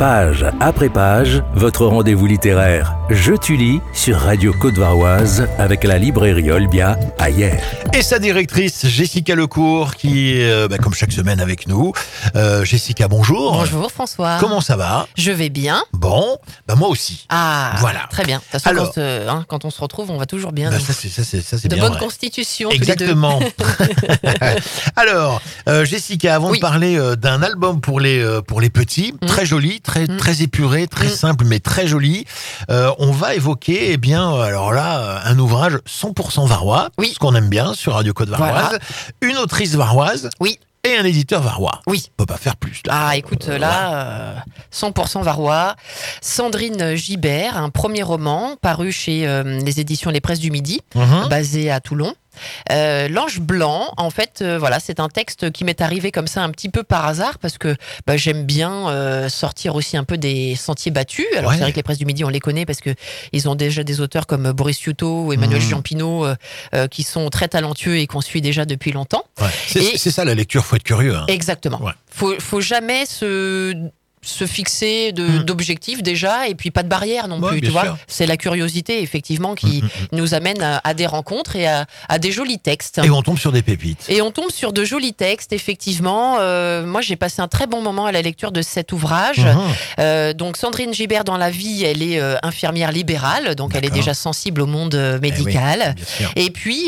Page après page, votre rendez-vous littéraire Je tu lis sur Radio Côte-Varoise avec la librairie Olbia à Hyères. Et sa directrice Jessica Lecourt qui est comme chaque semaine avec nous. Jessica, bonjour. Bonjour François. Comment ça va? Je vais bien. Bon, moi aussi. Ah, voilà. Très bien. De toute façon, Alors, quand on se retrouve, on va toujours bien. Ça c'est de bien bonne vrai. constitution. Exactement. Alors, Jessica, avant de parler d'un album pour les petits, très joli, très épuré, très simple, mais très joli, on va évoquer, alors là, un ouvrage 100% varois, ce qu'on aime bien sur Radio Côte-Varoise, une autrice varoise. Oui. Et un éditeur varois. Oui. On peut pas faire plus. Là. Ah, écoute, 100% varois. Sandrine Gibert, un premier roman paru chez les éditions Les Presses du Midi, basé à Toulon. L'Ange Blanc, en fait, c'est un texte qui m'est arrivé comme ça un petit peu par hasard parce que j'aime bien sortir aussi un peu des sentiers battus. Alors c'est vrai que les Presses du Midi, on les connaît parce que ils ont déjà des auteurs comme Boris Ciuto ou Emmanuel Giampino qui sont très talentueux et qu'on suit déjà depuis longtemps. Ouais. C'est ça la lecture, faut être curieux. Hein. Exactement. Ouais. Faut jamais se fixer d'objectifs déjà et puis pas de barrière non plus, tu vois. C'est la curiosité effectivement qui nous amène à des rencontres et à des jolis textes. Et on tombe sur des pépites. Et on tombe sur de jolis textes effectivement. Moi j'ai passé un très bon moment à la lecture de cet ouvrage. Donc Sandrine Gibert dans la vie, elle est infirmière libérale, donc elle est déjà sensible au monde médical. Et puis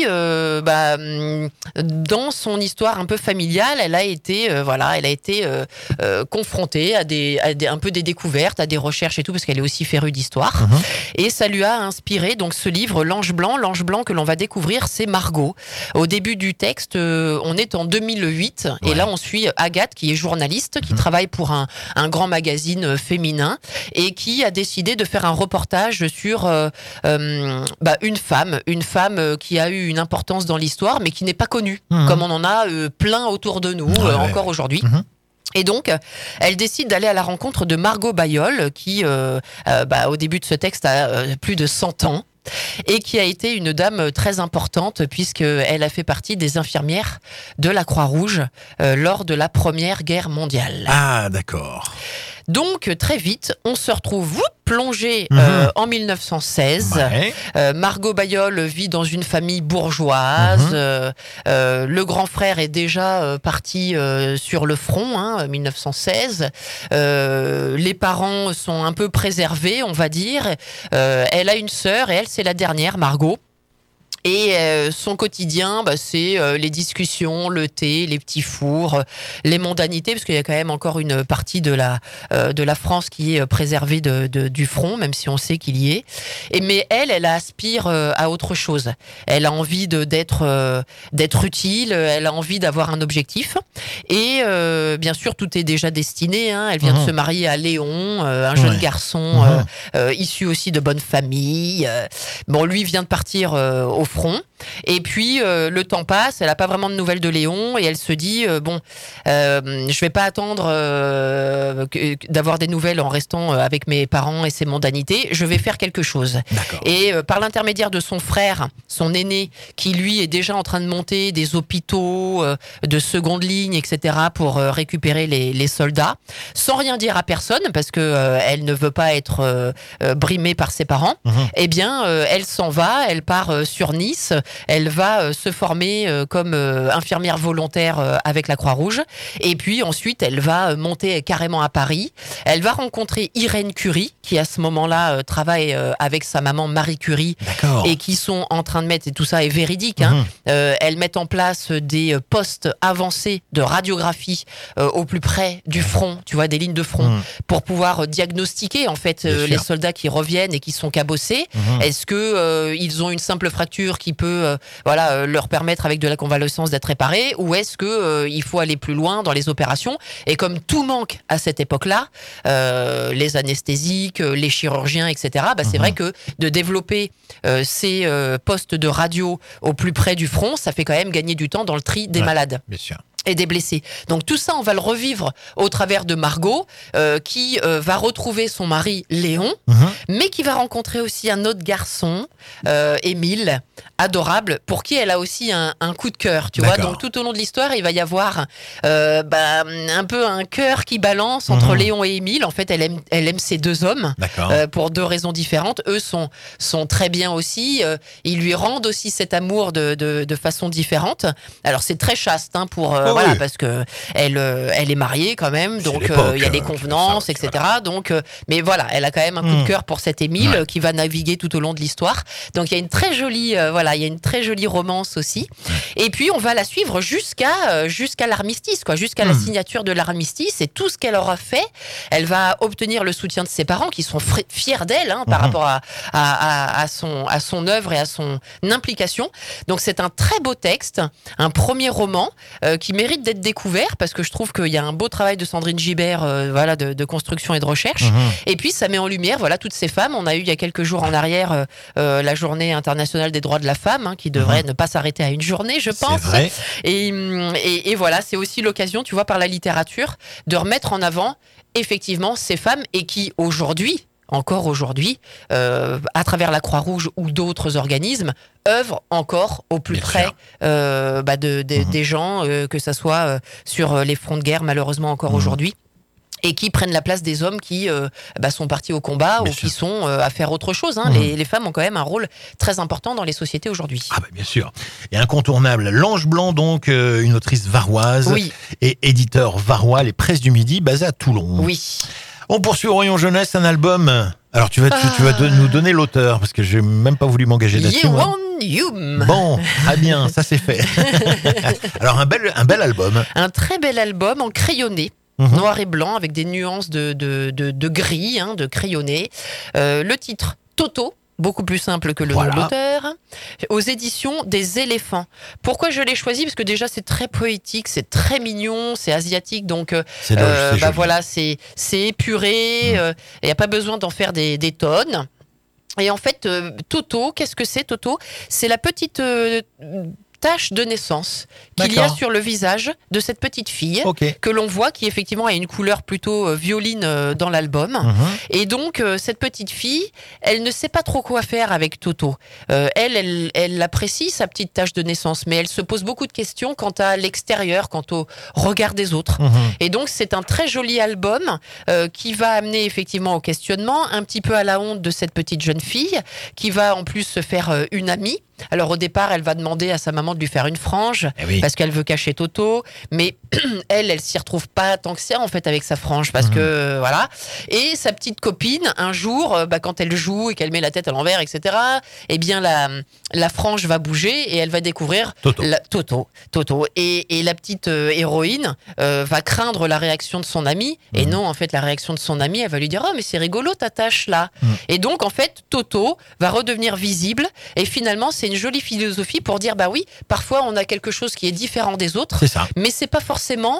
dans son histoire un peu familiale, elle a été confrontée à un peu des découvertes, à des recherches et tout, parce qu'elle est aussi férue d'histoire. Et ça lui a inspiré donc ce livre, L'Ange Blanc. L'Ange Blanc que l'on va découvrir, c'est Margot. Au début du texte, on est en 2008, et là on suit Agathe, qui est journaliste, qui travaille pour un grand magazine féminin, et qui a décidé de faire un reportage sur une femme qui a eu une importance dans l'histoire, mais qui n'est pas connue, comme on en a plein autour de nous encore aujourd'hui. Et donc, elle décide d'aller à la rencontre de Margot Bailleul, qui, au début de ce texte, a plus de 100 ans. Et qui a été une dame très importante puisqu'elle a fait partie des infirmières de la Croix-Rouge lors de la Première Guerre mondiale. Ah, d'accord. Donc, très vite, on se retrouve plongé en 1916. Margot Bailleul vit dans une famille bourgeoise. Le grand frère est déjà parti sur le front, 1916. Les parents sont un peu préservés, on va dire. Elle a une sœur et elle, c'est la dernière, Margot. Et son quotidien, c'est les discussions, le thé, les petits fours, les mondanités, parce qu'il y a quand même encore une partie de la France qui est préservée du front, même si on sait qu'il y est. Mais elle aspire à autre chose. Elle a envie d'être utile, elle a envie d'avoir un objectif. Et bien sûr, tout est déjà destiné. Elle vient de se marier à Léon, un jeune garçon issu aussi de bonne famille. Lui vient de partir au front. Et puis le temps passe, elle n'a pas vraiment de nouvelles de Léon et elle se dit je vais pas attendre d'avoir des nouvelles en restant avec mes parents et ses mondanités, je vais faire quelque chose. Et par l'intermédiaire de son frère, son aîné, qui lui est déjà en train de monter des hôpitaux de seconde ligne, etc., pour récupérer les soldats, sans rien dire à personne parce que elle ne veut pas être brimée par ses parents. Eh bien elle s'en va, elle part sur Nice. Elle va se former comme infirmière volontaire avec la Croix-Rouge. Et puis ensuite, elle va monter carrément à Paris. Elle va rencontrer Irène Curie, qui à ce moment-là travaille avec sa maman Marie Curie. Et qui sont en train de mettre, et tout ça est véridique, elles mettent en place des postes avancés de radiographie au plus près du front, tu vois, des lignes de front, pour pouvoir diagnostiquer en fait les soldats qui reviennent et qui sont cabossés. Est-ce que ils ont une simple fracture qui peut leur permettre avec de la convalescence d'être réparés, ou est-ce que il faut aller plus loin dans les opérations? Et comme tout manque à cette époque-là, les anesthésiques, les chirurgiens, etc., c'est vrai que de développer ces postes de radio au plus près du front, ça fait quand même gagner du temps dans le tri des malades. Bien sûr. et des blessés. Donc tout ça, on va le revivre au travers de Margot, qui va retrouver son mari Léon, mais qui va rencontrer aussi un autre garçon, Émile, adorable, pour qui elle a aussi un coup de cœur, tu vois. Donc tout au long de l'histoire, il va y avoir un peu un cœur qui balance entre Léon et Émile. En fait, elle aime ces deux hommes pour deux raisons différentes. Eux sont très bien aussi. Ils lui rendent aussi cet amour de façon différente. Alors c'est très chaste pour voilà, parce que elle est mariée quand même, donc il y a des convenances, etc. Donc, mais voilà, elle a quand même un coup de cœur pour cet Émile qui va naviguer tout au long de l'histoire. Donc il y a une très jolie, il y a une très jolie romance aussi. Et puis on va la suivre jusqu'à l'armistice, jusqu'à la signature de l'armistice, et tout ce qu'elle aura fait, elle va obtenir le soutien de ses parents qui sont fiers d'elle par rapport à son œuvre et à son implication. Donc c'est un très beau texte, un premier roman qui mérite d'être découvert parce que je trouve qu'il y a un beau travail de Sandrine Gibert de construction et de recherche. Et puis ça met en lumière toutes ces femmes. On a eu il y a quelques jours en arrière la journée internationale des droits de la femme qui devrait ne pas s'arrêter à une journée, je pense. C'est vrai. Et voilà, c'est aussi l'occasion, tu vois, par la littérature, de remettre en avant effectivement ces femmes et qui encore aujourd'hui, à travers la Croix-Rouge ou d'autres organismes, œuvrent encore au plus près des gens, que ça soit sur les fronts de guerre, malheureusement encore aujourd'hui, et qui prennent la place des hommes qui sont partis au combat ou qui sont à faire autre chose. Les femmes ont quand même un rôle très important dans les sociétés aujourd'hui. Ah bien sûr. Et incontournable, L'Ange Blanc, donc une autrice varoise et éditeur varois, Les Presses du Midi, basé à Toulon. Oui. On poursuit au rayon jeunesse, un album. Alors tu vas nous donner l'auteur, parce que j'ai même pas voulu m'engager là-dessus. Bon, très bien, ça c'est fait. Alors un bel album. Un très bel album en crayonné. Noir et blanc avec des nuances de gris, de crayonné. Le titre, Toto. Beaucoup plus simple que le nom de l'auteur, aux éditions des éléphants. Pourquoi je l'ai choisi? Parce que déjà c'est très poétique, c'est très mignon, c'est asiatique, donc c'est épuré, il n'y a pas besoin d'en faire des tonnes. Et en fait, Toto, qu'est-ce que c'est Toto? C'est la petite tache de naissance qu'il y a sur le visage de cette petite fille que l'on voit, qui effectivement a une couleur plutôt violine dans l'album. Et donc cette petite fille, elle ne sait pas trop quoi faire avec Toto. Elle apprécie sa petite tache de naissance, mais elle se pose beaucoup de questions quant à l'extérieur, quant au regard des autres. Et donc c'est un très joli album qui va amener effectivement au questionnement, un petit peu à la honte de cette petite jeune fille, qui va en plus se faire une amie. Alors au départ, elle va demander à sa maman de lui faire une frange parce qu'elle veut cacher Toto, mais elle s'y retrouve pas tant que ça en fait avec sa frange, parce que voilà. Et sa petite copine, un jour, quand elle joue et qu'elle met la tête à l'envers, etc., eh bien la frange va bouger et elle va découvrir Toto. Et la petite héroïne va craindre la réaction de son amie, et non, en fait, la réaction de son amie, elle va lui dire « Oh, mais c'est rigolo ta tâche là !» Et donc, en fait, Toto va redevenir visible, et finalement, c'est une jolie philosophie pour dire bah oui, parfois on a quelque chose qui est différent des autres, mais c'est pas forcément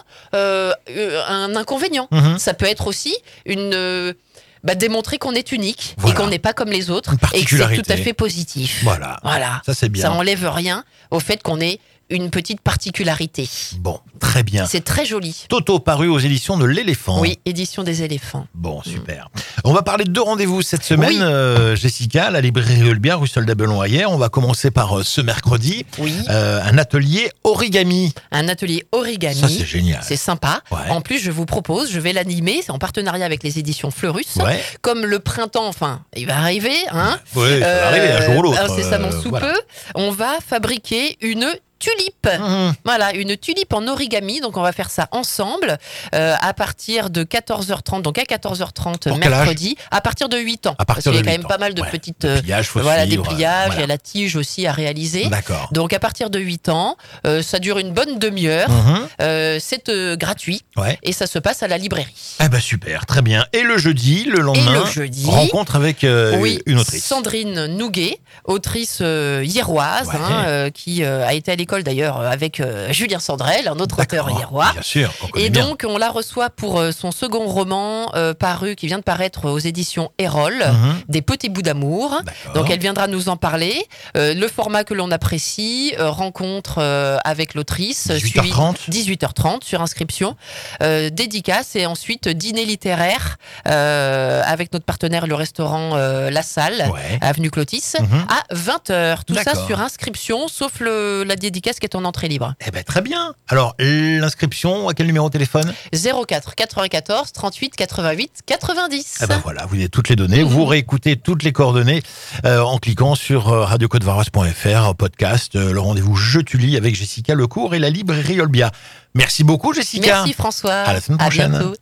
un inconvénient. Ça peut être aussi démontrer qu'on est unique et qu'on n'est pas comme les autres, et que c'est tout à fait positif. Voilà. Ça c'est bien. Ça enlève rien au fait qu'on ait une petite particularité. Bon, très bien. C'est très joli. Toto, paru aux éditions de l'Éléphant. Oui, édition des éléphants. Bon, super. On va parler de 2 rendez-vous cette semaine, Jessica, à la librairie Olbia, rue Soldat-Belon-Ayer. On va commencer par ce mercredi. Un atelier origami. Un atelier origami. Ça, c'est génial. C'est sympa. En plus, je je vais l'animer, c'est en partenariat avec les éditions Fleurus. Comme le printemps, il va arriver. Oui, ça va arriver un jour ou l'autre. Incessamment sous peu, on va fabriquer une tulipe. Voilà, une tulipe en origami. Donc on va faire ça ensemble à partir de 14h30, donc à 14h30 mercredi, à partir de 8 ans. Parce qu'il y a quand même pas mal de petites des pliages, il y a la tige aussi à réaliser. Donc à partir de 8 ans, ça dure une bonne demi-heure. C'est gratuit et ça se passe à la librairie. Eh ben super, très bien. Et le jeudi, le lendemain, rencontre avec une autrice. Sandrine Nouguet, autrice hiéroise, qui a été à l'école agricole d'ailleurs avec Julien Sandrel, un autre auteur hiérois. Bien sûr. Et donc on la reçoit pour son second roman qui vient de paraître aux éditions Erol, Des petits bouts d'amour. Donc elle viendra nous en parler. Le format que l'on apprécie, rencontre avec l'autrice, 18h30 sur inscription, dédicace et ensuite dîner littéraire avec notre partenaire le restaurant La Salle, avenue Clotis, à 20h. Tout ça sur inscription, sauf la dédicace qui est en entrée libre. Eh ben très bien. Alors l'inscription, à quel numéro de téléphone ? 04 94 38 88 90. Eh ben voilà, vous avez toutes les données. Vous réécoutez toutes les coordonnées en cliquant sur radiocodevaroise.fr, podcast, le rendez-vous Je tu lis avec Jessica Lecourt et la librairie Olbia. Merci beaucoup Jessica. Merci François. À la semaine prochaine. À bientôt.